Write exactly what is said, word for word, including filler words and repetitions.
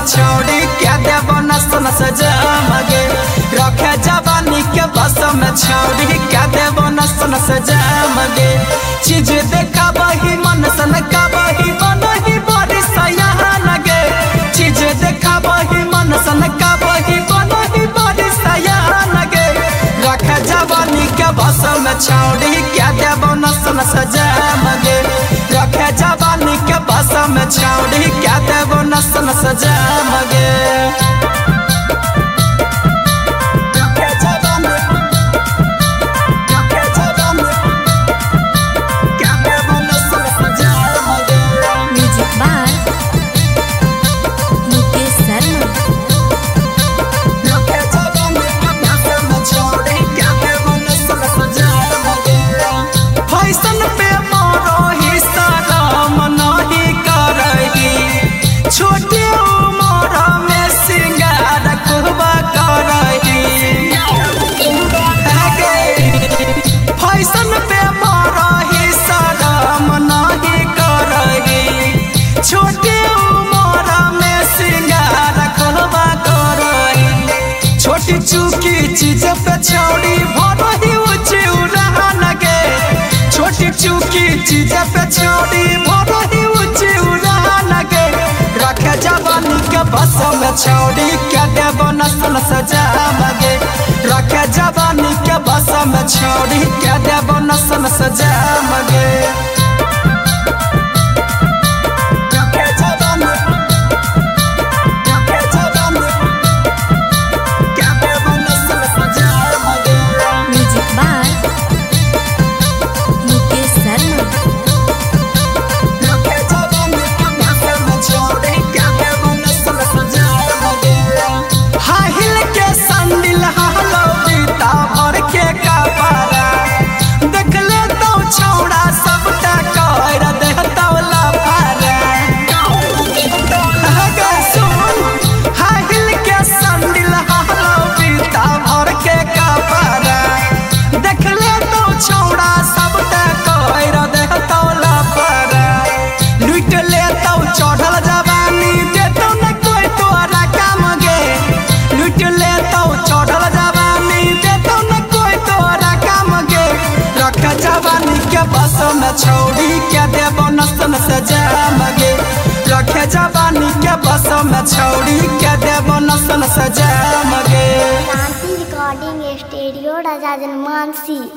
छौड़ी के देबो नस नस जमगे रखे जवानी के बस में छौड़ी के देबो नस नस जमगे चीज देखा बही मन सन का बही बनही बड़ी सयान गे चीज देखा बही मन सन का बही बनही बड़ी सयान गे रखे जवानी के बस में छौड़ी के देबो नस नस जमगे रखे जवानी के बस में छौड़ी के देबो नस नस जमगे छोटी चूकी चीज पे छौड़ी भरही ऊंची उड़ान गे छोटी चूकी चीज पे छौड़ी भरही ऊंची उड़ान गे रखे जवानी के बस में छौड़ी के देबो नस नस जमगे रखे जवानी के बस में छौड़ी के देबो नस नस जमगे बस में छौड़ी के देबो नस नस जमगे रखे जवानी के बस में छौड़ी के देबो नस नस जमगे शांति रिकॉर्डिंग स्टूडियो राजा जनमानसी।